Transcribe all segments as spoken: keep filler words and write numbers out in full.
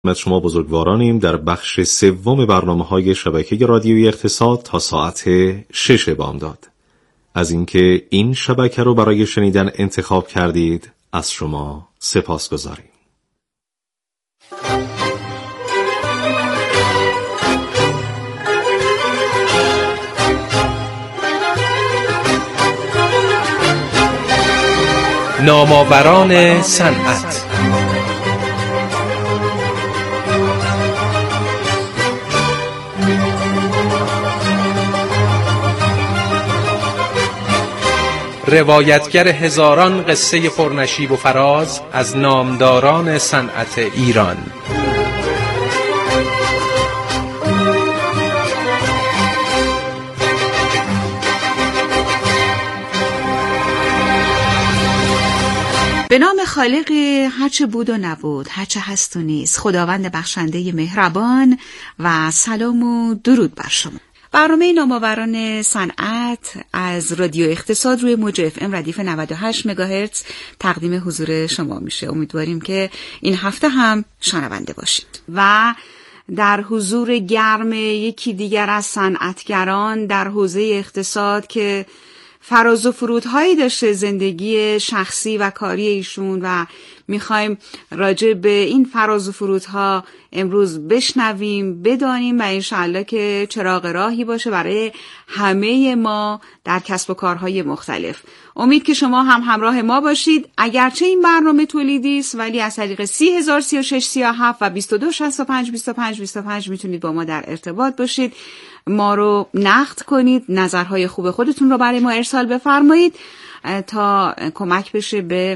خدمت شما بزرگوارانیم در بخش سوم برنامه‌های شبکه رادیویی اقتصاد تا ساعت شش بامداد. از اینکه این شبکه رو برای شنیدن انتخاب کردید از شما سپاسگزاریم. نامآوران صنعت. روایتگر هزاران قصه پرنشیب و فراز از نامداران صنعت ایران. به نام خالق هرچه بود و نبود، هرچه هست و نیست، خداوند بخشنده مهربان، و سلام و درود بر شما. برنامه نامآوران صنعت از رادیو اقتصاد روی موج اف ام ردیف نود و هشت مگاهرتز تقدیم حضور شما میشه. امیدواریم که این هفته هم شنونده باشید. و در حضور گرم یکی دیگر از صنعتگران در حوزه اقتصاد که فراز و فرودهایی داشته زندگی شخصی و کاری ایشون، و میخوایم راجع به این فراز و فرودها امروز بشنویم، بدانیم و انشاءالله که چراغ راهی باشه برای همه ما در کسب و کارهای مختلف. امید که شما هم همراه ما باشید. اگرچه این برنامه تولیدی است ولی از طریق سی هزار سی و شش سی و هفت و بیست و دو شصت و پنج بیست و پنج بیست و پنج میتونید با ما در ارتباط باشید، ما رو نقد کنید، نظرهای خوب خودتون رو برای ما ارسال بفرمایید تا کمک بشه به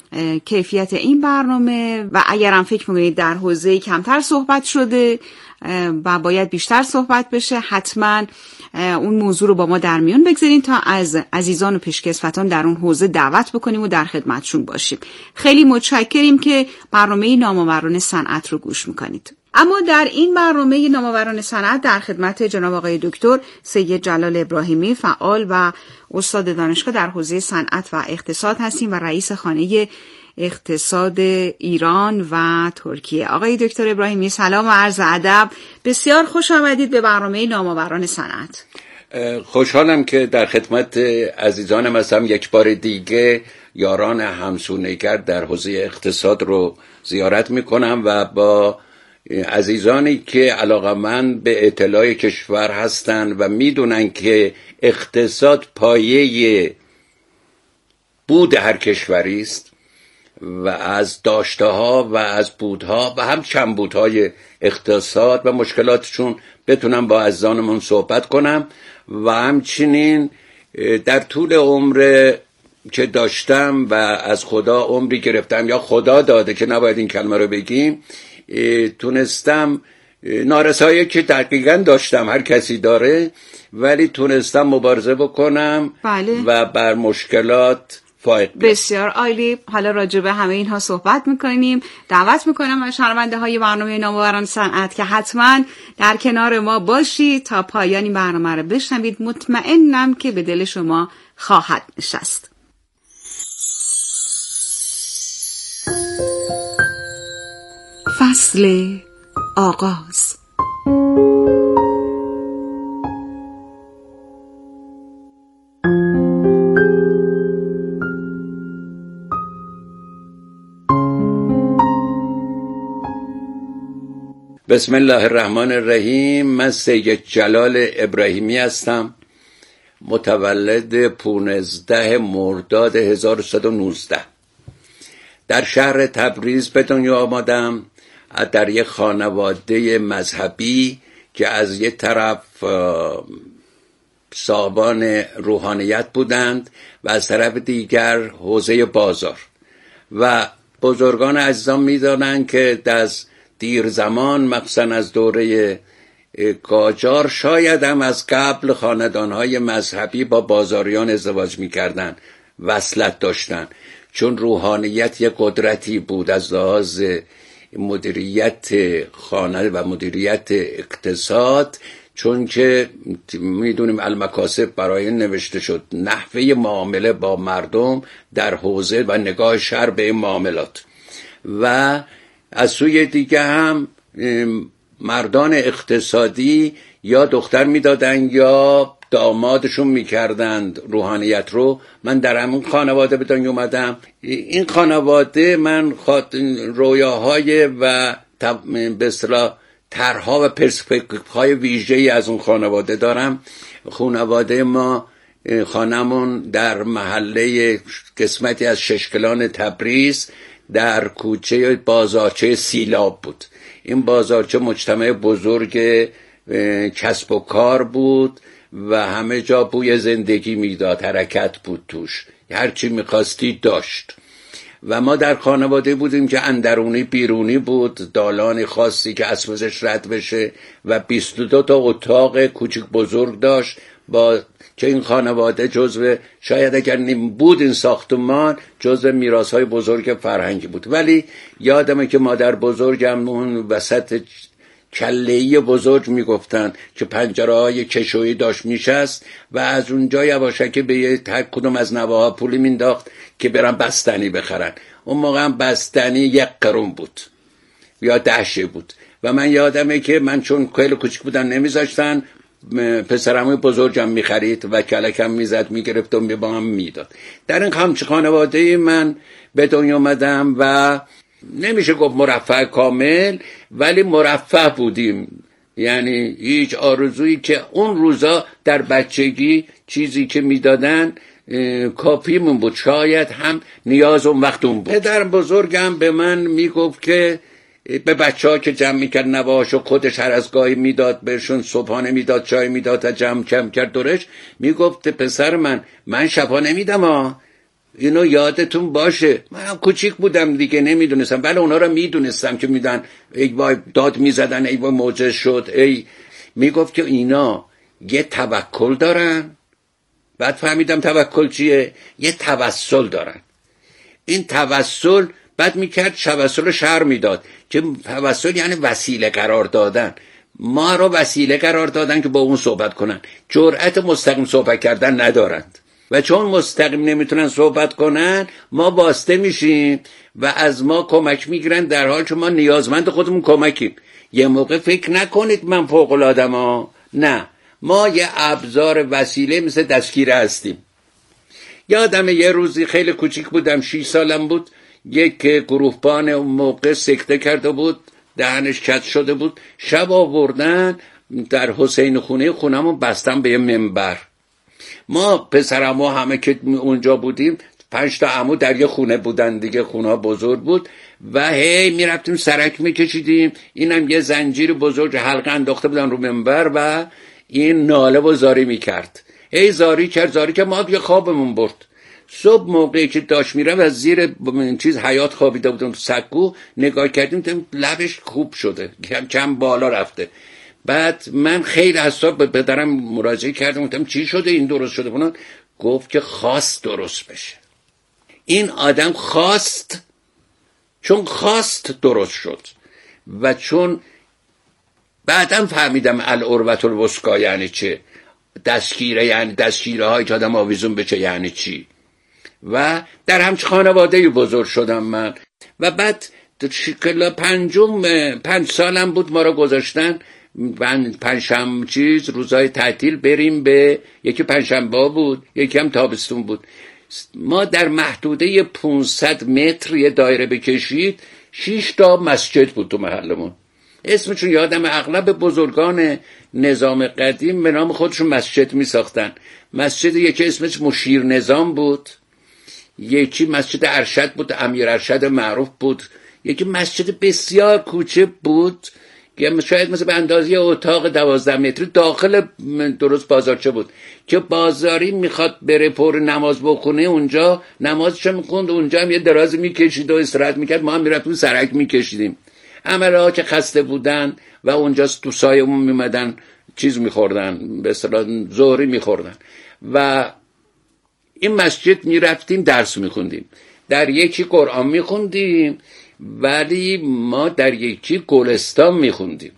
کیفیت این برنامه. و اگر هم فکر می‌کنید در حوزه‌ای کمتر صحبت شده و باید بیشتر صحبت بشه، حتما اون موضوع رو با ما در میون بگذارین تا از عزیزان و پیشکسوتان در اون حوزه دعوت بکنیم و در خدمتشون باشیم. خیلی متشکریم که برنامه نامآوران صنعت رو گوش میکنید. اما در این برنامه نامآوران صنعت در خدمت جناب آقای دکتر سید جلال ابراهیمی، فعال و استاد دانشگاه در حوزه صنعت و اقتصاد هستیم و رئیس خانه اقتصاد ایران و ترکیه. آقای دکتر ابراهیمی سلام و عرض ادب، بسیار خوش آمدید به برنامه نامآوران صنعت. خوشحالم که در خدمت عزیزانم هستم. یک بار دیگه یاران همسونگر در حوزه اقتصاد رو زیارت میکنم و با عزیزانی که علاقه‌مند به اطلاع کشور هستن و میدونن که اقتصاد پایه بود هر کشوری است و از داشته‌ها و از بودها و هم کمبودهای اقتصاد و مشکلاتشون بتونم با عزیزانمون صحبت کنم و همچنین در طول عمر که داشتم و از خدا عمری گرفتم یا خدا داده که نباید این کلمه رو بگیم، تونستم نارسایی که دقیقاً داشتم، هر کسی داره، ولی تونستم مبارزه بکنم. بله. و بر مشکلات فائق بیام. بسیار عالی. حالا راجع به همه اینها صحبت میکنیم. دعوت میکنم از شنونده های برنامه نامآوران صنعت که حتما در کنار ما باشید تا پایان این برنامه رو بشنوید. مطمئنم که به دل شما خواهد نشست. فصل آغاز. بسم الله الرحمن الرحیم. من سید جلال ابراهیمی هستم، متولد پانزده مرداد هزار و سیصد و نوزده. در شهر تبریز به دنیا آمدم، در یک خانواده مذهبی که از یک طرف صاحبان روحانیت بودند و از طرف دیگر حوزه بازار. و بزرگان عزیزان می‌دانند که از دیر زمان، مخصوصا از دوره قاجار، شاید هم از قبل خاندان‌های مذهبی با بازاریان ازدواج می‌کردند، وصلت داشتند، چون روحانیت یک قدرتی بود از لحاظ مدیریت خانه و مدیریت اقتصاد، چون که میدونیم المکاسب برای نوشته شد نحوه معامله با مردم در حوزه و نگاه شرع به این معاملات. و از سوی دیگه هم مردان اقتصادی یا دختر میدادن یا دامادشون میکردند روحانیت رو. من در همون خانواده به دنیا اومدم. این خانواده من رویاهای و به اصطلاح طرح‌ها و پرسپکتیوهای ویژه‌ای از اون خانواده دارم. خانواده ما خانمون در محله قسمتی از ششکلان تبریز در کوچه بازارچه سیلاب بود. این بازارچه مجتمع بزرگ کسب و کار بود و همه جا بوی زندگی میداد، حرکت بود توش، هرچی میخواستی داشت. و ما در خانواده بودیم که اندرونی بیرونی بود، دالان خاصی که اسمش رد بشه و بیست و دو تا اتاق کوچک بزرگ داشت با که این خانواده جزو، شاید اگر نیم بود این ساختمان، جزو میراث‌های بزرگ فرهنگی بود. ولی یادمه که مادر بزرگم اون وسط کله‌ای بزرگ میگفتن که پنجره‌های کشویی داشت میشست و از اونجا یواشکی به هر کدوم از نواها پولی مینداخت که برن بستنی بخرن. اون موقع هم بستنی یک قرون بود یا دهشه بود و من یادمه که من چون خیلی کوچیک بودم نمیذاشتن، پسرموی بزرگم میخرید و کلکم میزد میگرفت و با هم میداد. در این همچه خانواده من به دنیا آمدم و نمیشه گفت مرفه کامل، ولی مرفه بودیم. یعنی هیچ آرزویی که اون روزا در بچگی چیزی که میدادن کافیمون بود، شاید هم نیاز اون وقت اون بود. پدر بزرگم به من میگفت که به بچه ها که جمع میکرد نواهاشو خودش هر از گاهی میداد بهشون، صبحانه میداد، چای میداد تا جمع کم کرد دورش، میگفت پسر من من شبا نمیدم ها، اینو یادتون باشه. من هم کوچیک بودم دیگه نمیدونستم، ولی اونا رو میدونستم که میدن ای وای داد میزدن، ای وای معجزه شد. ای میگفت که اینا یه توکل دارن. بعد فهمیدم توکل چیه؟ یه توسل دارن. این توسل بعد میکرد توسل رو شرح میداد که توسل یعنی وسیله قرار دادن. ما رو وسیله قرار دادن که با اون صحبت کنن، جرأت مستقیم صحبت کردن ندارند و چون مستقیم نمیتونن صحبت کنن ما واسطه میشیم و از ما کمک میگیرن، در حال که ما نیازمند خودمون کمکیم. یه موقع فکر نکنید من فوق العاده‌ام ها، نه، ما یه ابزار وسیله مثل دستگیره هستیم. یادم یه روزی خیلی کوچیک بودم، شش سالم بود، یک گروهبان اون موقع سکته کرده بود، دهنش کج شده بود. شب آوردن در حسین خونه خونمون بستن به یه منبر. ما پسرعمو همه که اونجا بودیم، پنج تا عمو در یه خونه بودن دیگه، خونه بزرگ بود و هی میرفتیم سرک میکشیدیم. اینم یه زنجیر بزرگ حلقه انداخته بودن رو منبر و این ناله و زاری میکرد. هی زاری کرد زاری که ما یه خوابمون برد. صبح موقعی که داشت میره و زیر چیز حیات خوابیده بودم تو سکو، نگاه کردیم تو لبش خوب شده، کم کم بالا رفته. بعد من خیلی حساب به پدرم مراجعه کردم، گفتم چی شده این درست شده بودن؟ گفت که خواست درست بشه. این آدم خواست، چون خواست درست شد. و چون بعدم فهمیدم العروة الوثقی یعنی چه، دستگیره یعنی دستگیره های که آدم آویزون بشه یعنی چی. و در همچه خانواده بزرگ شدم من. و بعد شکل پنجم پنج سالم بود ما را گذاشتن پنجشنبه چیز روزای تعطیل بریم به، یکی پنجشنبه بود یکی هم تابستون بود. ما در محدوده پانصد متر یه دایره بکشید، شش تا مسجد بود تو محلمون. اسمشون یادم، اغلب بزرگان نظام قدیم به نام خودشون مسجد می ساختن. مسجد یکی اسمش مشیر نظام بود، یکی مسجد ارشد بود، امیر ارشد معروف بود، یکی مسجد بسیار کوچه بود که شاید مثل به اندازه اتاق دوازده متری داخل درست بازارچه بود که بازاری میخواد بره پر نماز بخونه اونجا نمازشو میخوند، اونجا هم یه دراز میکشید و استراحت میکرد، ما هم میرفتیم سرک میکشیدیم. عمله ها که خسته بودن و اونجا تو سایمون میمدن چیز میخوردن، به اصطلاح ظهری میخوردن و این مسجد میرفتیم درس میخوندیم. در یکی قرآن میخوندیم ولی ما در یکی گلستان میخوندیم،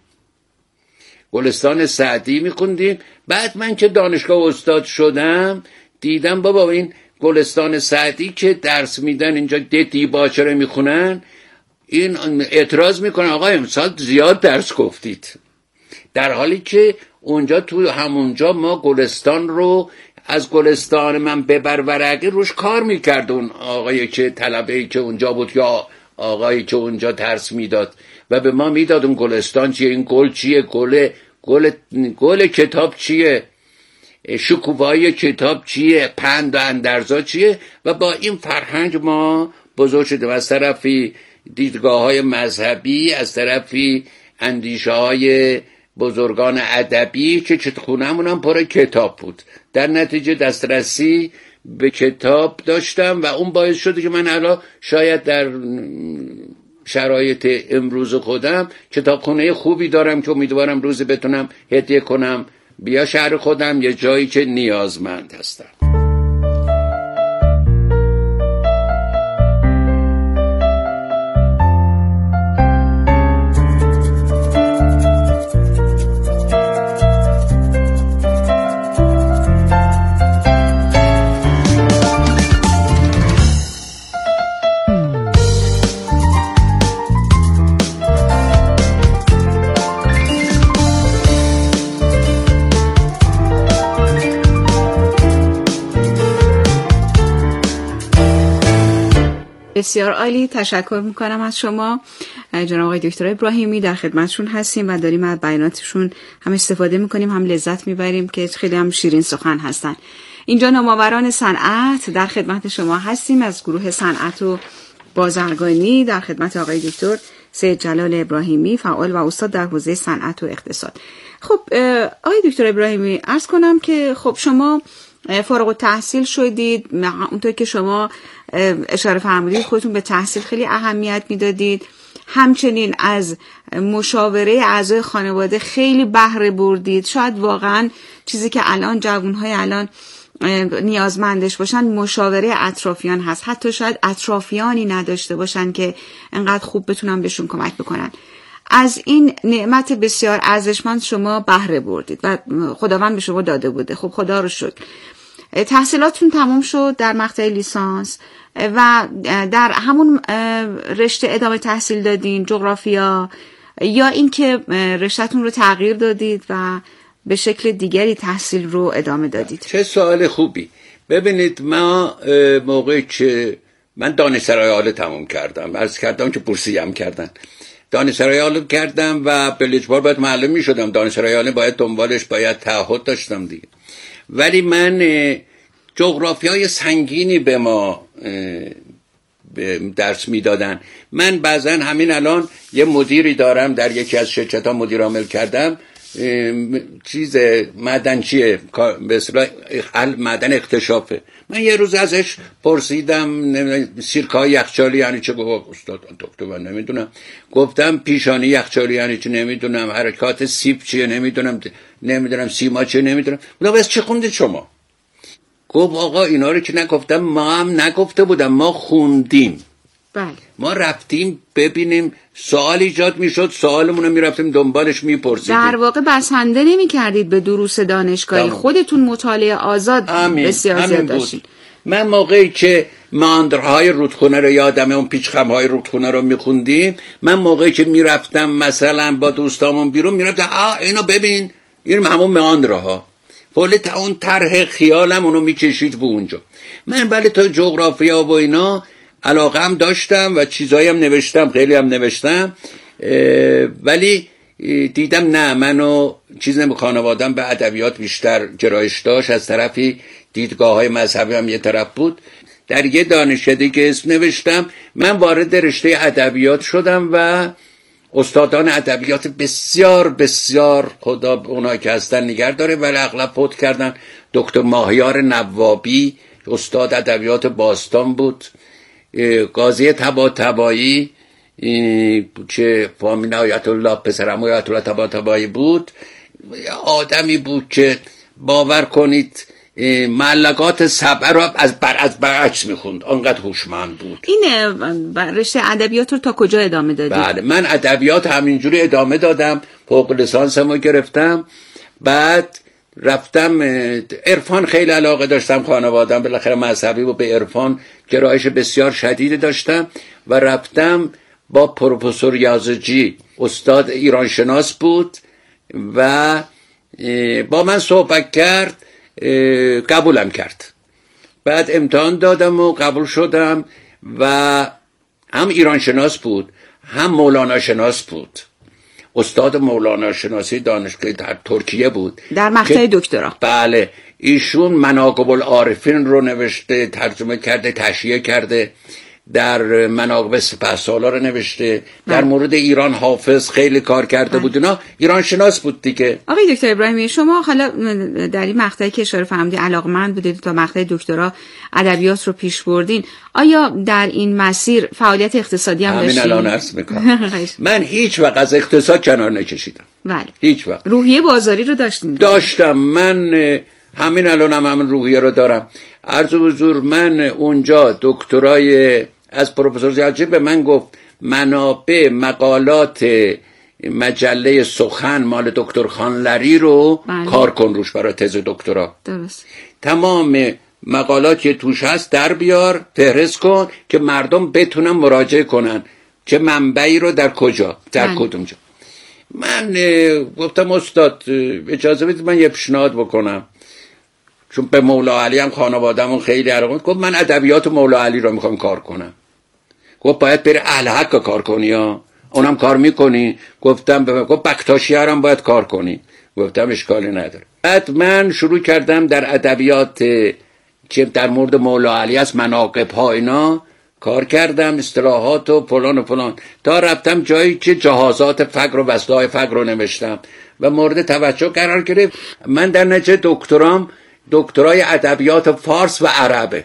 گلستان سعدی میخوندیم. بعد من که دانشگاه استاد شدم دیدم بابا این گلستان سعدی که درس میدن اینجا دیباچه رو میخونن، این اعتراض میکنه آقا امسال زیاد درس گفتید، در حالی که اونجا تو همونجا ما گلستان رو از گلستان من ببر ورقی روش کار میکرد اون آقایی که طلبه‌ای که اونجا بود یا آقایی که اونجا درس میداد و به ما میداد اون گلستان چیه، این گل چیه، گل گل گل کتاب چیه، شکوفایی کتاب چیه، پند و اندرزا چیه. و با این فرهنگ ما بزرگ شدیم، از طرفی دیدگاه های مذهبی، از طرفی اندیشه های بزرگان ادبی که خونه‌مون هم پر کتاب بود. در نتیجه دسترسی به کتاب داشتم و اون باعث شده که من الان شاید در شرایط امروز خودم کتابخونه خوبی دارم که امیدوارم روزی بتونم هدیه کنم بیا شهر خودم، یه جایی که نیازمند هستم. بسیار عالی، تشکر میکنم از شما جناب آقای دکتر ابراهیمی. در خدمتشون هستیم و داریم از بیاناتشون هم استفاده میکنیم، هم لذت میبریم که خیلی هم شیرین سخن هستن. اینجا نامآوران صنعت در خدمت شما هستیم از گروه صنعت و بازرگانی، در خدمت آقای دکتر سید جلال ابراهیمی، فعال و استاد در حوزه صنعت و اقتصاد. خب آقای دکتر ابراهیمی، عرض کنم که خب شما فارغ التحصیل شدید، اونطور که شما اشاره فرمودید خودتون به تحصیل خیلی اهمیت میدادید، همچنین از مشاوره اعضای خانواده خیلی بهره بردید. شاید واقعا چیزی که الان جوانهای الان نیازمندش باشن مشاوره اطرافیان هست، حتی شاید اطرافیانی نداشته باشن که انقدر خوب بتونن بهشون کمک بکنن. از این نعمت بسیار ارزشمند شما بهره بردید و خداوند به شما داده بوده. خب خدا رو شکر. تحصیلاتتون تمام شد در مقطع لیسانس و در همون رشته ادامه تحصیل دادین، جغرافیا، یا اینکه رشته‌تون رو تغییر دادید و به شکل دیگری تحصیل رو ادامه دادید؟ چه سوال خوبی. ببینید ما موقعی که من دانشسرای عالی تمام کردم، عرض کردم که بورسی هم کردن، دانشسرای عالی کردم و به اجبار باید معلم می شدم. دانشسرای عالی باید دنبالش باید تعهد داشتم دیگه. ولی من جغرافیای سنگینی به ما درس میدادن. من بعضا همین الان یه مدیری دارم در یکی از شرکت ها مدیر عامل کردم، چیز معدن چیه به اصطلاح معدن اکتشافه. من یه روز ازش پرسیدم سیرکای یخچالی یعنی چه؟ گفت استاد دکتر من نمیدونم. گفتم پیشانی یخچالی یعنی چه؟ نمیدونم. حرکات سیب چیه؟ نمیدونم. نمیدونم سیما چیه؟ نمیدونم. گفتم بس چه خوندید شما؟ گفت آقا اینا رو که نگفتم، ما هم نگفته بودم، ما خوندیم. بله. ما رفتیم ببینیم، سوال ایجاد میشد، سوالمون رو میرفتیم دنبالش میپرسیدیم. در واقع بسنده نمی کردید به دروس دانشگاهی، خودتون مطالعه آزاد امین. بسیار زیاد داشتین. من موقعی که ماندرهای رودخونه رو یادمه، اون پیچخمهای رودخونه رو میخوندیم، من موقعی که میرفتم مثلا با دوستامون بیرون میرفتم آه اینو ببین، این همون ماندرها فولت اون طرح خیالم اونو میکشید به اونجا. من بله تا جغرافیا و اینا علاقه هم داشتم و چیزایی هم نوشتم، خیلی هم نوشتم، ولی دیدم نه، منو چیز نمی خانوادم به ادبیات بیشتر گرایش داشت، از طرفی دیدگاه های مذهبی هم یه طرف بود. در یه دانشکده که اسم نوشتم من وارد رشته ادبیات شدم و استادان ادبیات بسیار بسیار خدا اونایی که هستن نگه داره ولی اغلب فوت کردن. دکتر ماهیار نوابی استاد ادبیات باستان بود، قاضی طباطبایی که فامیل آیت الله پسرم آیت الله طباطبایی بود، آدمی بود که باور کنید معلقات سبع رو از بر از برعکس میخوند، انقدر هوشمند بود. این رشته ادبیات رو تا کجا ادامه دادید؟ بله من ادبیات همینجوری ادامه دادم، فوق لیسانسمو گرفتم، بعد رفتم عرفان خیلی علاقه داشتم، خانواده‌ام بالاخره مذهبی و به عرفان گرایش بسیار شدید داشتم و رفتم با پروفسور یازجی استاد ایرانشناس بود و با من صحبت کرد، قبولم کرد. بعد امتحان دادم و قبول شدم و هم ایرانشناس بود هم مولانا شناس بود. استاد مولانا شناسی دانشگاه در ترکیه بود در مقطع دکترا. بله، ایشون مناقب العارفین رو نوشته، ترجمه کرده، تشریح کرده، در مناقب سپهسالار رو نوشته، در مورد ایران حافظ خیلی کار کرده بود. اینا ایران شناس بود دیگه. آقای دکتر ابراهیمی، شما حالا در این مقطعی که اشاره فرمودید علاقمند بودید تا مقطع دکترا ادبیات رو پیش بردین، آیا در این مسیر فعالیت اقتصادی هم داشتید؟ همین الان عرض میکنم من هیچ وقت از اقتصاد کنار نکشیدم. بله. هیچ وقت. روحیه بازاری رو داشتین؟ داشتم. من همین الان هم همین روحیه رو دارم. عرض حضور، من اونجا دکترای از پروفسور زیادجی به من گفت منابع مقالات مجله سخن مال دکتر خانلری رو بله. کار کن روش برای تز دکترا. درست. تمام مقالات که توش هست در بیار، فهرست کن که مردم بتونن مراجعه کنن چه منبعی رو در کجا در بله. کدوم جا. من گفتم استاد اجازه بدید من یه پیشنهاد بکنم، چون به مولا علی هم خانواده‌مون خیلی علاقه. گفت من ادبیات مولا علی رو میخوام کار کنم. گفت باید بری اهل حق کار کنی ها. اونم کار میکنی؟ گفتم به گفت بکتاشی هم باید کار کنی. گفتم اشکالی نداره. بعد من شروع کردم در ادبیات که در مورد مولا علی است، مناقب ها اینا کار کردم، اصطلاحات و فلان و فلان، تا رفتم جایی که جهازات فقر و وسایل فقر رو نوشتم و مورد توجه قرار گرفت. من در نتیجه دکترام دکترای ادبیات فارس و عربه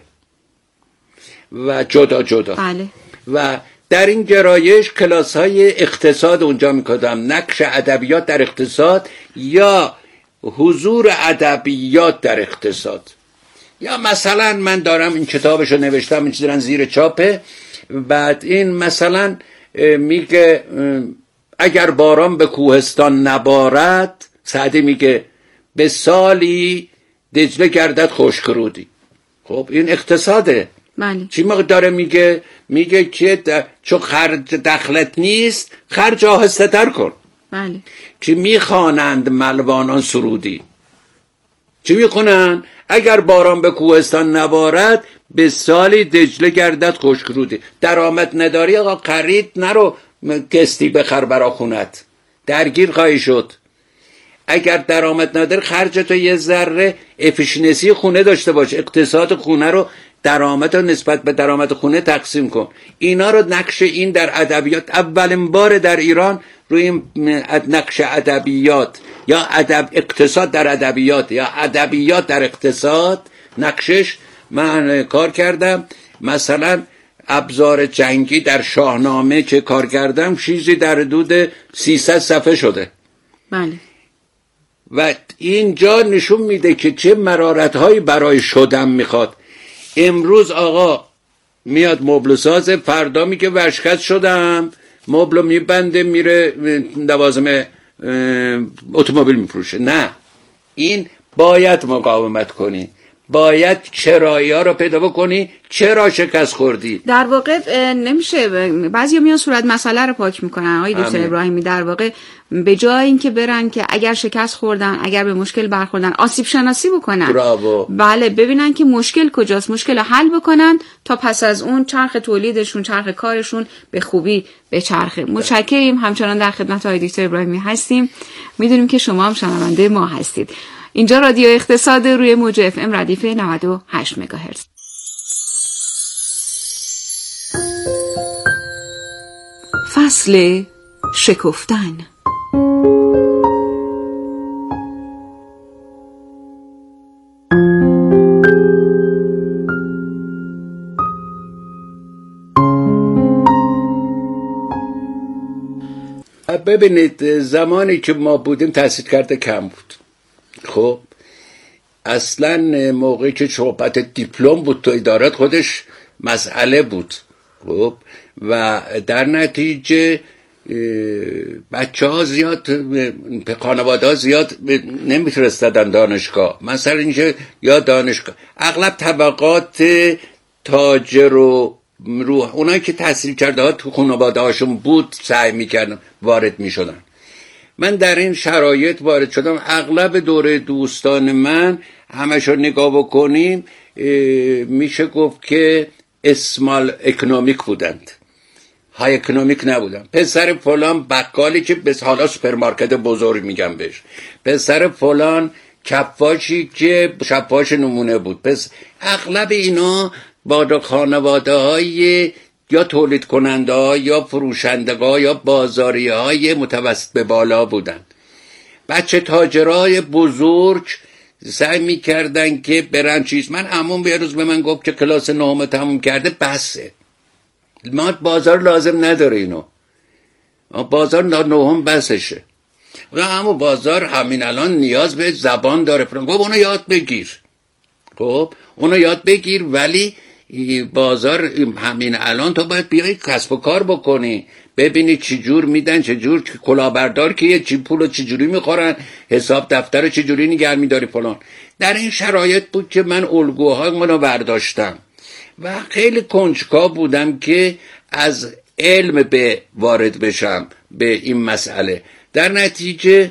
و جدا جدا. بله. و در این گرایش کلاس های اقتصاد اونجا میکردم، نقش ادبیات در اقتصاد یا حضور ادبیات در اقتصاد. یا مثلا من دارم این کتابشو نوشتم، این چیزی زیر چاپه. بعد این مثلا میگه اگر باران به کوهستان نبارد، سعدی میگه به سالی دجله گردد خشکرودی. خب این اقتصاده. بله. چی موقع داره میگه؟ میگه که چون خرج دخلت نیست خرج آهسته تر کن. بله. که میخوانند ملوانان سرودی. چی میخونن؟ اگر باران به کوهستان نبارد به سالی دجله گردد خشکرودی. درآمد نداری آقا، خرید نرو کستی بخر برا خونت، درگیر خواهی شد. اگر درآمد نداری خرج تو یه ذره افیشنسی خونه داشته باش، اقتصاد خونه رو درآمد رو نسبت به درآمد خونه تقسیم کن. اینا رو نقش این در ادبیات اولین بار در ایران روی این نقش ادبیات یا ادب اقتصاد در ادبیات یا ادبیات در اقتصاد نقشش من کار کردم. مثلا ابزار جنگی در شاهنامه که کار کردم چیزی در حدود سیصد صفحه شده. بله. و اینجا نشون میده که چه مرارت‌هایی برای شدن میخواد. امروز آقا میاد مبل ساز، فردا میگه ورشکست شدم، مبل میبنده میره لوازم اتومبیل میفروشه. نه، این باید مقاومت کنی، باید چرایی‌ها رو پیدا بکنی. چرا شکست خوردی؟ در واقع نمیشه، بعضیا میان صورت مسئله رو پاک میکنن. آقای دکتر ابراهیمی در واقع به جای اینکه برن که اگر شکست خوردن، اگر به مشکل برخوردن، آسیب شناسی بکنن. براو. بله، ببینن که مشکل کجاست، مشکل حل بکنن تا پس از اون چرخ تولیدشون، چرخ کارشون به خوبی به چرخه. متشکریم. همچنان در خدمت آقای دکتر ابراهیمی هستیم. میدونیم که شما هم شنونده ما هستید. اینجا رادیو اقتصاد روی موج اف ام ردیف نود و هشت مگاهرتز. فصل شکفتن. ببینید، زمانی که ما بودیم تحصیل کرده کم بود. خب اصلا موقعی که صحبت دیپلم بود تو ادارات خودش مسئله بود. خب و در نتیجه بچه ها زیاد، خانواده ها زیاد نمیفرستادن دانشگاه. مثلا اینجا یا دانشگاه اغلب طبقات تاجر و روح اونایی که تحصیل کرده ها تو خانواده هاشون بود سعی میکردن وارد میشدن. من در این شرایط وارد شدم. اغلب دوره دوستان من همشو نگاه بکنیم میشه گفت که اسمال اکنومیک بودند، های اکنومیک نبودن. پسر فلان بقالی که به حالا سوپرمارکت بزرگ میگم بهش، پسر فلان کفاشی که شفاش نمونه بود. پس اغلب اینا با خانواده های یا تولید کننده ها یا فروشنده ها یا بازاری های متوسط به بالا بودن. بچه تاجرای بزرگ سعی میکردن که برن چیز. من عموم یه روز به من گفت که کلاس نهم تموم کرده بسه، ما بازار لازم نداره، اینو بازار نهم بسشه. اما بازار همین الان نیاز به زبان داره. گفت اونو یاد بگیر، خب اونو یاد بگیر، ولی بازار همین الان تو باید بیای کسب و کار بکنی، ببینی چی جور میدن، چه جور کلاهبردار که چی پولو چی جوری میخورن، حساب دفتر چی جوری نگه میداری فلان. در این شرایط بود که من الگوهای منو برداشتم و خیلی کنجکاو بودم که از علم به وارد بشم به این مسئله. در نتیجه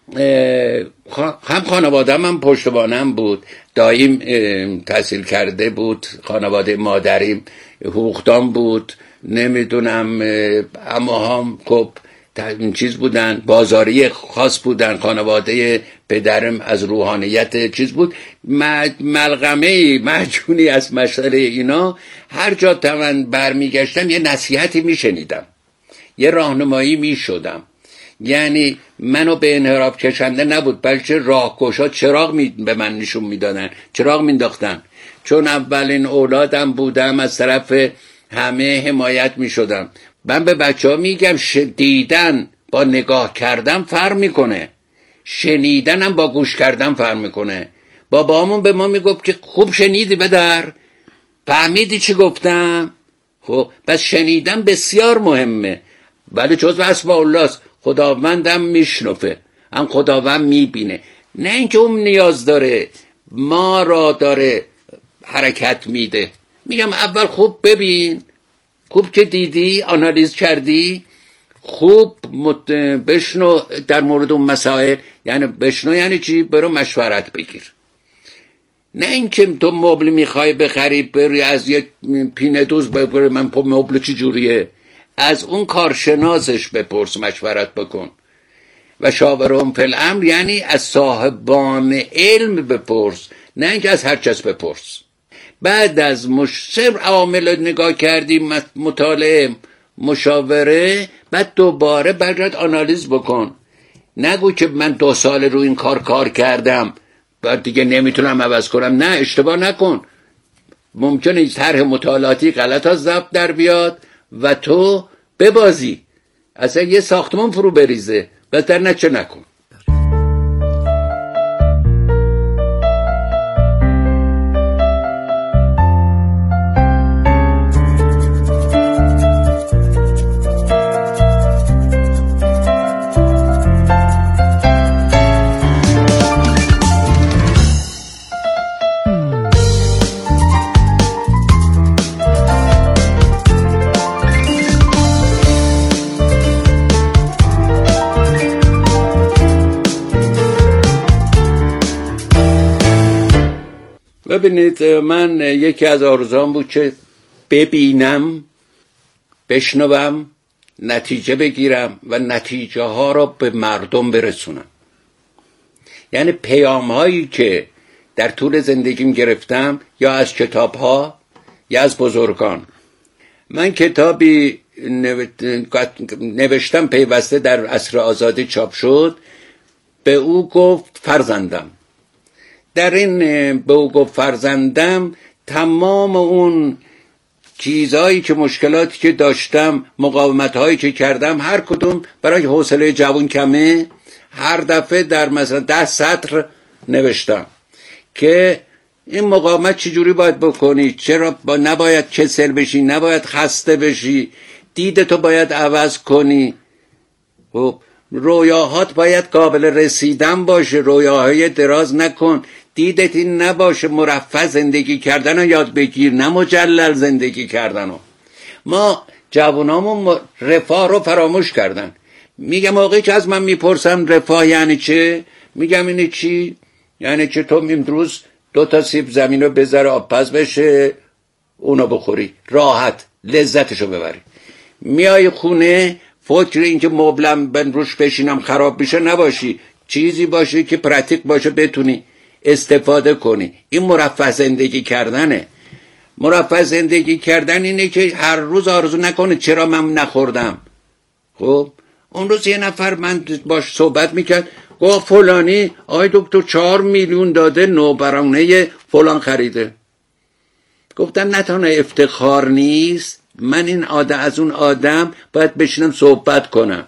هم خانواده‌ام هم پشتوانم بود، دایم تحصیل کرده بود، خانواده مادریم حقوقدان بود، نمیدونم اما هم خب چیز بودن، بازاری خاص بودن، خانواده پدرم از روحانیت چیز بود. ملغمه مجونی از مسئله اینا. هر جا من برمیگشتم یه نصیحتی میشنیدم، یه راهنمایی میشدم. یعنی منو به انحراف کشنده نبود، بلکه راهگشا چراغ می به من نشون میدادن، چراغ مینداختن. چون اولین اولادم بودم از طرف همه حمایت میشدم. من به بچه ها میگم دیدن با نگاه کردن فرق میکنه، شنیدنم با گوش کردن فرق میکنه. بابامون به ما میگفت که خوب شنیدی بدر، فهمیدی چی گفتم؟ خب پس شنیدن بسیار مهمه، ولی جزو اسماء الله است. خداوندم میشنفه، هم خداوند میبینه. نه اینکه اون نیاز داره ما را داره حرکت میده. میگم اول خوب ببین، خوب که دیدی آنالیز کردی، خوب مت... بشنو در مورد اون مسائل. یعنی بشنو یعنی چی؟ برو مشورت بگیر. نه اینکه تو مبل میخوای بخری بری از یه پینه دوز ببری من پا مبل چی جوریه، از اون کارشناسش بپرس، مشورت بکن. و شاورهم فی الامر یعنی از صاحبان علم بپرس، نه اینکه از هر کس بپرس. بعد از مشتر عوامل نگاه کردیم، مطالعه، مشاوره، بعد دوباره برگرد آنالیز بکن. نگو که من دو سال رو این کار کار کردم بعد دیگه نمیتونم عوض کنم. نه، اشتباه نکن. ممکنه طرح مطالعاتی غلط از ضبط در بیاد و تو ببازی، اصلا یه ساختمان فرو بریزه. بهتر نچه نکن. ببینید، من یکی از آرزوام بود که ببینم، بشنوم، نتیجه بگیرم و نتیجه ها را به مردم برسونم. یعنی پیام هایی که در طول زندگیم گرفتم، یا از کتاب ها یا از بزرگان. من کتابی نوشتم پیوسته در عصر آزادی چاپ شد، به او گفت فرزندم. در این به او گفت فرزندم تمام اون چیزهایی که مشکلاتی که داشتم، مقاومتهایی که کردم، هر کدوم برای حوصله جوان کمه، هر دفعه در مثلا ده سطر نوشتم که این مقاومت چجوری باید بکنی، چرا با نباید کسل بشی، نباید خسته بشی، دیدتو باید عوض کنی، خب رویاهات باید قابل رسیدن باشه، رویاهای دراز نکن، دیدت این نباشه مرفه زندگی کردن رو یاد بگیر، نه مجلل زندگی کردن رو. ما جوانامون رفاه رو فراموش کردن. میگم موقعی که از من میپرسم رفاه یعنی چه، میگم اینه چی؟ یعنی که تو امروز دو تا سیب زمین رو بذاره آب پز بشه اونو بخوری راحت لذتشو ببری. میای خونه فکر این که مبلم بن روش بشینم خراب بشه نباشی، چیزی باشه که پراتیک باشه بتونی استفاده کنی. این مرفه زندگی کردنه. مرفه زندگی کردن اینه که هر روز آرزو نکنه چرا من نخوردم. خب اون روز یه نفر من باش صحبت میکرد، گفت فلانی آی دکتر چهار میلیون داده نوبرانه فلان خریده. گفتم نه تنها افتخار نیست، من این آدم از اون آدم باید بشینم صحبت کنم.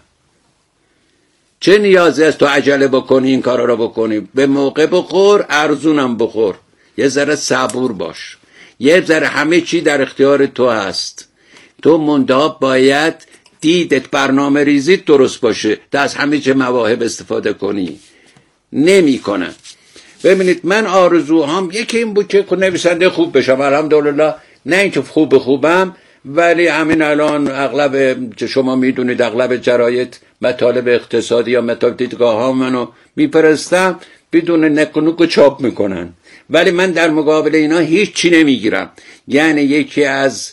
چه نیازی است تو عجله بکنی این کارا رو بکنی؟ به موقع بخور، ارزونم بخور، یه ذره صبور باش، یه ذره همه چی در اختیار تو هست. تو منتها باید دیدت برنامه ریزیت درست باشه تا از همه چه مواهب استفاده کنی. نمی کنن. ببینید من آرزوهام یکی این بود که نویسنده خوب بشم، الحمدلله. نه اینکه خوب خوبم، ولی همین الان اغلب شما میدونید اغلب جراید مطالب اقتصادی یا مطالب دیدگاه ها منو میپرستم بدون نکنوک چاپ میکنن، ولی من در مقابل اینا هیچ چی نمیگیرم. یعنی یکی از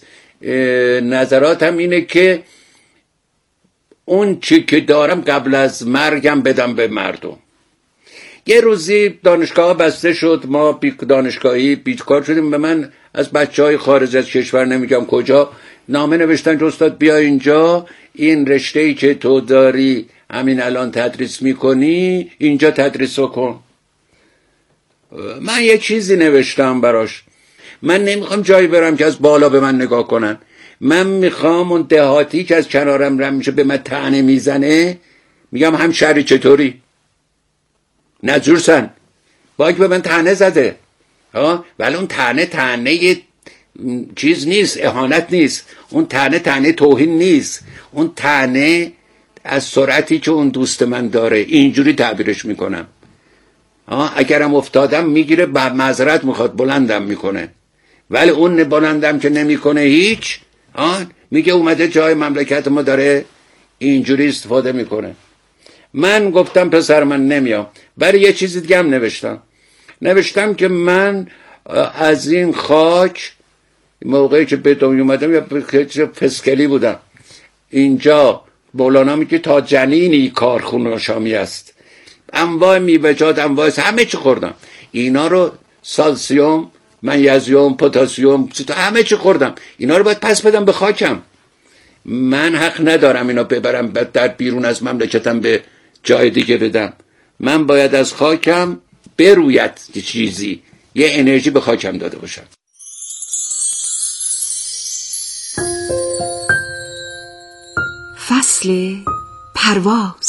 نظراتم اینه که اون چی که دارم قبل از مرگم بدم به مردم. یه روزی دانشگاه بسته شد، ما بی دانشگاهی بیکار شدیم. به من از بچه های خارج از کشور نمیگم کجا نامه نوشتن که استاد بیا اینجا، این رشته‌ای که تو داری همین الان تدریس میکنی اینجا تدریس کن. من یه چیزی نوشتم براش، من نمیخوام جایی برم که از بالا به من نگاه کنن. من میخوام اون دهاتی که از کنارم رم میشه به من طعنه میزنه میگم همشهری چطوری؟ نجورسن باید به من طعنه زده ها، ولی اون طعنه طعنه چیز نیست، اهانت نیست، اون طعنه طعنه توهین نیست، اون طعنه از سرعتی که اون دوست من داره اینجوری تعبیرش میکنم. ها اگرم افتادم میگیره به معذرت میخواد بلندم میکنه، ولی اون بلندم که نمیکنه هیچ، ها میگه اومده جای مملکت ما داره اینجوری استفاده میکنه. من گفتم پسر من نمیام. برای یه چیزی دیگه هم نوشتم نوشتم که من از این خاک موقعی که به دنیا اومدم یا فسکلی بودم، اینجا مولانا میگه تا جنینی کارخونه شامی است، انواع میوه‌جات انواع همه چی خوردم. اینا رو سالسیوم، منیزیم، پتاسیم، همه چی خوردم. اینا رو باید پس بدم به خاکم. من حق ندارم اینا ببرم در بیرون از مملکتم به جای دیگه بدم. من باید از خاکم بروید چیزی، یه انرژی به خاکم داده باشم. فصل پرواز.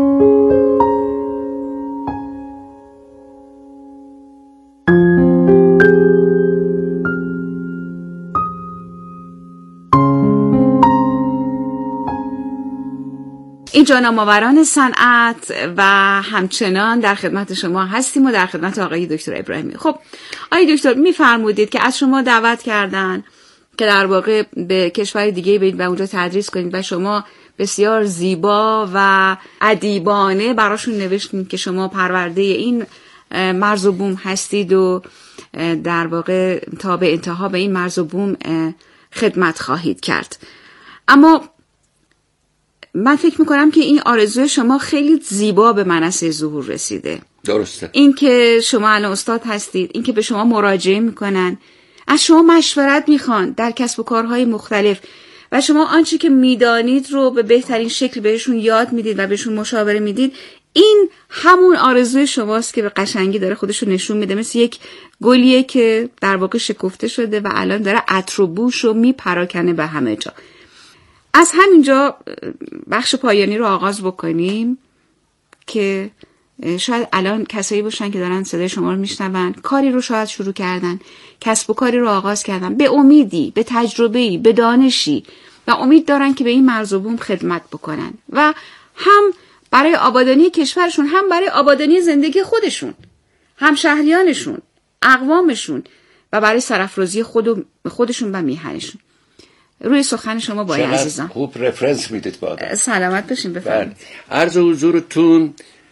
اینجا نامآوران صنعت و همچنان در خدمت شما هستیم و در خدمت آقای دکتر ابراهیمی. خب آقای دکتر میفرمودید که از شما دعوت کردن که در واقع به کشور دیگه برید و اونجا تدریس کنید و شما بسیار زیبا و ادیبانه براشون نوشتید که شما پرورده این مرز و بوم هستید و در واقع تا به انتها به این مرز و بوم خدمت خواهید کرد. اما من فکر میکنم که این آرزوی شما خیلی زیبا به منصه ظهور رسیده. درسته. این که شما الان استاد هستید، این که به شما مراجعه میکنن، از شما مشورت میخوان در کسب و کارهای مختلف و شما آنچه که میدانید رو به بهترین شکل بهشون یاد میدید و بهشون مشاوره میدید. این همون آرزوی شماست که به قشنگی داره خودشو نشون میده، مثل یک گلیه که در واقع شکفته شده و الان داره عطر و بوش رو میپراکنه به همه جا. از همینجا بخش پایانی رو آغاز بکنیم که شاید الان کسایی باشن که دارن صدای شما رو میشنون، کاری رو شاید شروع کردن، کسب و کاری رو آغاز کردن، به امیدی، به تجربه‌ای، به دانشی و امید دارن که به این مرز و بوم خدمت بکنن و هم برای آبادانی کشورشون، هم برای آبادانی زندگی خودشون، هم شهریانشون، اقوامشون و برای سرافرازی خود و خودشون و میهنشون. روی سخن شما با عزیزان. خوب رفرنس میدید با آدم. سلامت باشین. بفرمایید. عرض حضورتون